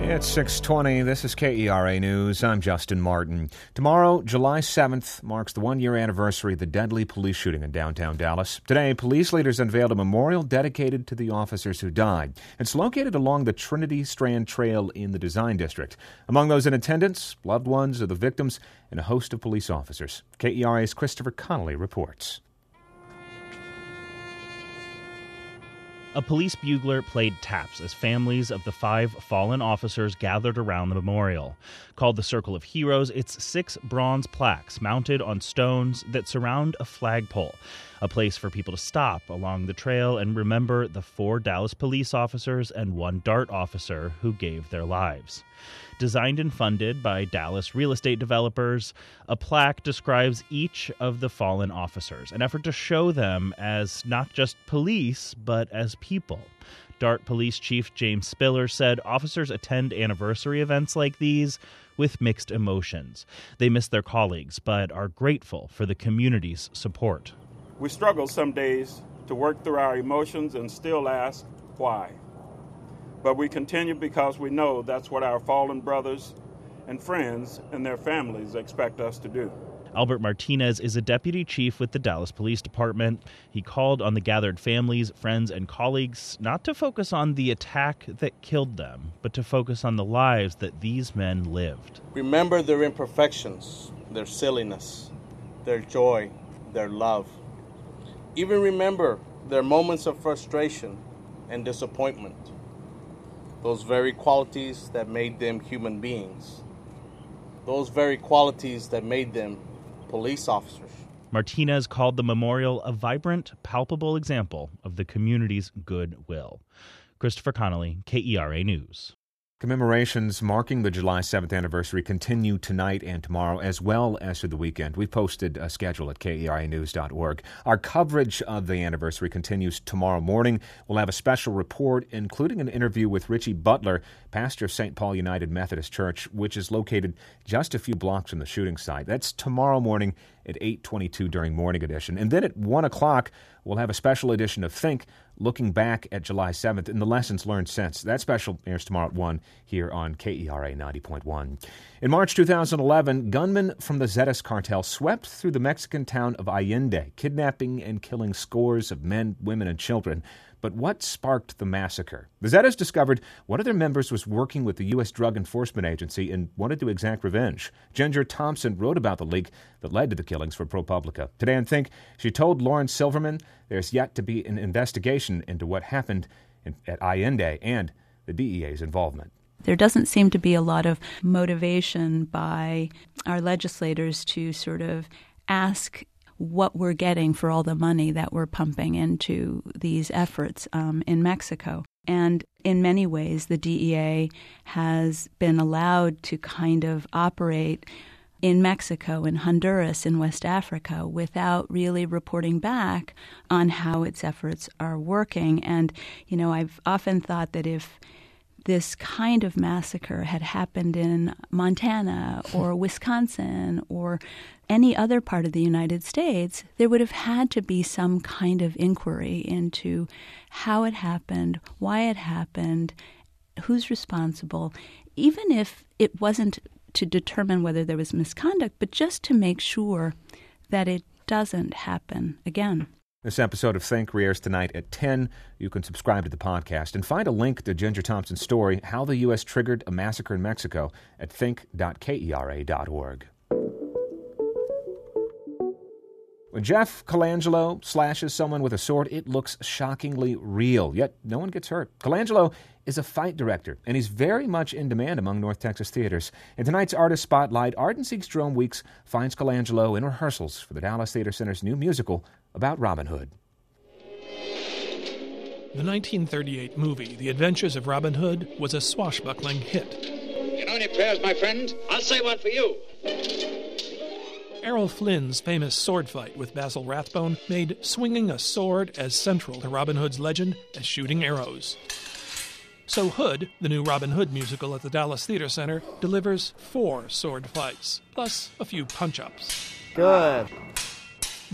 It's 6:20. This is KERA News. I'm Justin Martin. Tomorrow, July 7th, marks the one-year anniversary of the deadly police shooting in downtown Dallas. Today, police leaders unveiled a memorial dedicated to the officers who died. It's located along the Trinity Strand Trail in the Design District. Among those in attendance, loved ones of the victims and a host of police officers. KERA's Christopher Connolly reports. A police bugler played taps as families of the 5 fallen officers gathered around the memorial. Called the Circle of Heroes, it's 6 bronze plaques mounted on stones that surround a flagpole, a place for people to stop along the trail and remember the 4 Dallas police officers and 1 DART officer who gave their lives. Designed and funded by Dallas real estate developers, a plaque describes each of the fallen officers, an effort to show them as not just police, but as people. DART Police Chief James Spiller said officers attend anniversary events like these with mixed emotions. They miss their colleagues, but are grateful for the community's support. We struggle some days to work through our emotions and still ask why. But we continue because we know that's what our fallen brothers and friends and their families expect us to do. Albert Martinez is a deputy chief with the Dallas Police Department. He called on the gathered families, friends, and colleagues not to focus on the attack that killed them, but to focus on the lives that these men lived. Remember their imperfections, their silliness, their joy, their love. Even remember their moments of frustration and disappointment. Those very qualities that made them human beings. Those very qualities that made them police officers. Martinez called the memorial a vibrant, palpable example of the community's goodwill. Christopher Connolly, KERA News. Commemorations marking the July 7th anniversary continue tonight and tomorrow, as well as through the weekend. We've posted a schedule at KERAnews.org. Our coverage of the anniversary continues tomorrow morning. We'll have a special report, including an interview with Richie Butler, pastor of St. Paul United Methodist Church, which is located just a few blocks from the shooting site. That's tomorrow morning at 8:22 during Morning Edition. And then at 1 o'clock, we'll have a special edition of Think, looking back at July 7th and the lessons learned since. That special airs tomorrow at 1 here on KERA 90.1. In March 2011, gunmen from the Zetas cartel swept through the Mexican town of Allende, kidnapping and killing scores of men, women, and children. But what sparked the massacre? The Zetas discovered one of their members was working with the U.S. Drug Enforcement Agency and wanted to exact revenge. Ginger Thompson wrote about the leak that led to the killings for ProPublica. Today on Think, she told Lauren Silverman there's yet to be an investigation into what happened at Allende and the DEA's involvement. There doesn't seem to be a lot of motivation by our legislators to sort of ask what we're getting for all the money that we're pumping into these efforts in Mexico. And in many ways, the DEA has been allowed to kind of operate in Mexico, in Honduras, in West Africa, without really reporting back on how its efforts are working. And, you know, I've often thought that if this kind of massacre had happened in Montana or Wisconsin or any other part of the United States, there would have had to be some kind of inquiry into how it happened, why it happened, who's responsible, even if it wasn't to determine whether there was misconduct, but just to make sure that it doesn't happen again. This episode of Think airs tonight at 10. You can subscribe to the podcast and find a link to Ginger Thompson's story, How the U.S. Triggered a Massacre in Mexico, at think.kera.org. When Jeff Colangelo slashes someone with a sword, it looks shockingly real, yet no one gets hurt. Colangelo is a fight director, and he's very much in demand among North Texas theaters. In tonight's Artist Spotlight, Art and Seek's Jerome Weeks finds Colangelo in rehearsals for the Dallas Theater Center's new musical about Robin Hood. The 1938 movie, The Adventures of Robin Hood, was a swashbuckling hit. You know any prayers, my friend? I'll say one for you. Errol Flynn's famous sword fight with Basil Rathbone made swinging a sword as central to Robin Hood's legend as shooting arrows. So Hood, the new Robin Hood musical at the Dallas Theater Center, delivers 4 sword fights, plus a few punch-ups. Good.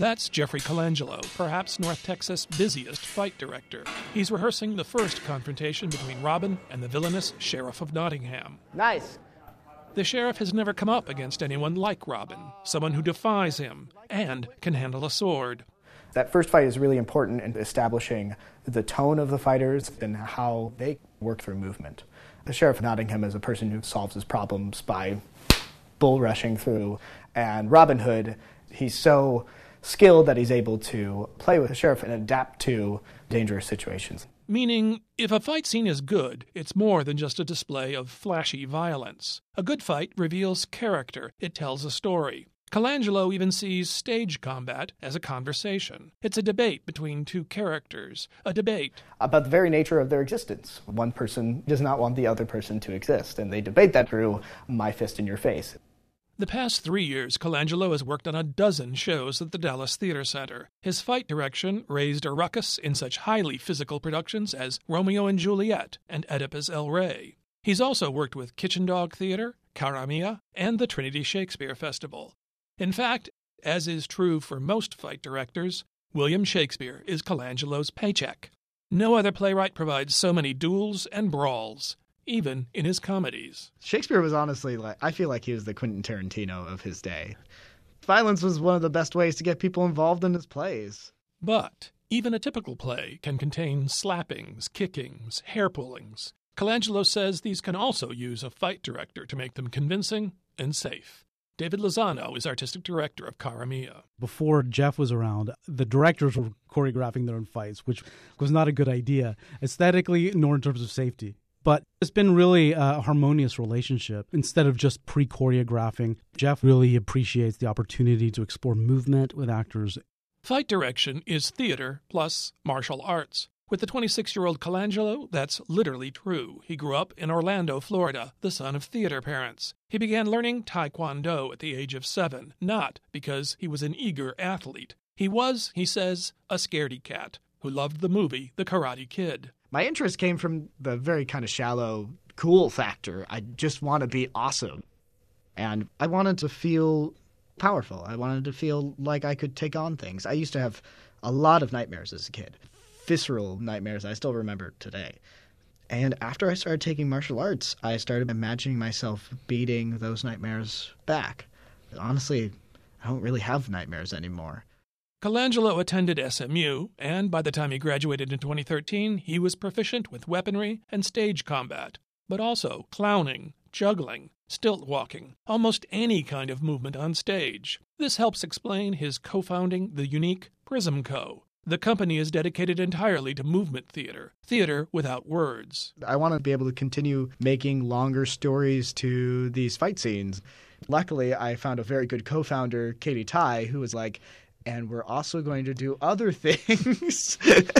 That's Jeffrey Colangelo, perhaps North Texas' busiest fight director. He's rehearsing the first confrontation between Robin and the villainous Sheriff of Nottingham. Nice. The sheriff has never come up against anyone like Robin, someone who defies him and can handle a sword. That first fight is really important in establishing the tone of the fighters and how they work through movement. The Sheriff of Nottingham is a person who solves his problems by bull rushing through, and Robin Hood, he's so skilled that he's able to play with the sheriff and adapt to dangerous situations. Meaning, if a fight scene is good, it's more than just a display of flashy violence. A good fight reveals character. It tells a story. Colangelo even sees stage combat as a conversation. It's a debate between two characters, a debate about the very nature of their existence. One person does not want the other person to exist, and they debate that through my fist in your face. The past 3 years, Colangelo has worked on a dozen shows at the Dallas Theater Center. His fight direction raised a ruckus in such highly physical productions as Romeo and Juliet and Oedipus El Rey. He's also worked with Kitchen Dog Theater, Cara Mia, and the Trinity Shakespeare Festival. In fact, as is true for most fight directors, William Shakespeare is Colangelo's paycheck. No other playwright provides so many duels and brawls, even in his comedies. Shakespeare was honestly, I feel like he was the Quentin Tarantino of his day. Violence was one of the best ways to get people involved in his plays. But even a typical play can contain slappings, kickings, hair-pullings. Colangelo says these can also use a fight director to make them convincing and safe. David Lozano is artistic director of Cara Mia. Before Jeff was around, the directors were choreographing their own fights, which was not a good idea, aesthetically nor in terms of safety. But it's been really a harmonious relationship. Instead of just pre-choreographing, Jeff really appreciates the opportunity to explore movement with actors. Fight direction is theater plus martial arts. With the 26-year-old Colangelo, that's literally true. He grew up in Orlando, Florida, the son of theater parents. He began learning Taekwondo at the age of 7, not because he was an eager athlete. He was, he says, a scaredy cat who loved the movie The Karate Kid. My interest came from the very kind of shallow, cool factor. I just want to be awesome. And I wanted to feel powerful. I wanted to feel like I could take on things. I used to have a lot of nightmares as a kid. Visceral nightmares I still remember today. And after I started taking martial arts, I started imagining myself beating those nightmares back. Honestly, I don't really have nightmares anymore. Colangelo attended SMU, and by the time he graduated in 2013, he was proficient with weaponry and stage combat, but also clowning, juggling, stilt walking, almost any kind of movement on stage. This helps explain his co-founding the unique Prism Co. The company is dedicated entirely to movement theater, theater without words. I want to be able to continue making longer stories to these fight scenes. Luckily, I found a very good co-founder, Katie Tai, who was like, and we're also going to do other things.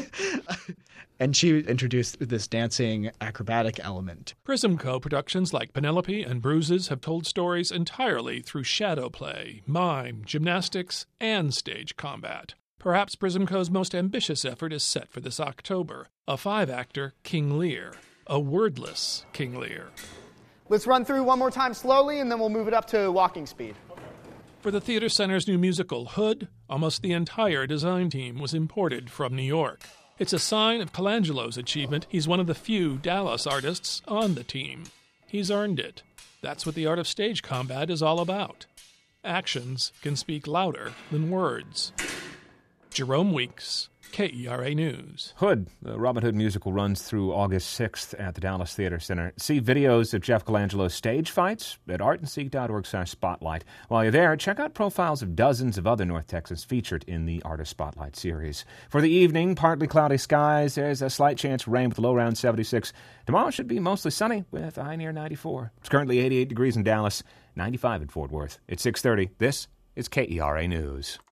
And she introduced this dancing acrobatic element. Prism Co. productions like Penelope and Bruises have told stories entirely through shadow play, mime, gymnastics, and stage combat. Perhaps Prism Co.'s most ambitious effort is set for this October, a 5-actor King Lear, a wordless King Lear. Let's run through one more time slowly, and then we'll move it up to walking speed. For the Theater Center's new musical, Hood, almost the entire design team was imported from New York. It's a sign of Colangelo's achievement. He's one of the few Dallas artists on the team. He's earned it. That's what the art of stage combat is all about. Actions can speak louder than words. Jerome Weeks, KERA News. Hood, the Robin Hood musical, runs through August 6th at the Dallas Theater Center. See videos of Jeff Colangelo's stage fights at artandseek.org/spotlight. While you're there, check out profiles of dozens of other North Texans featured in the Artist Spotlight series. For the evening, partly cloudy skies. There's a slight chance of rain with a low around 76. Tomorrow should be mostly sunny with a high near 94. It's currently 88 degrees in Dallas, 95 in Fort Worth. It's 6:30. This is KERA News.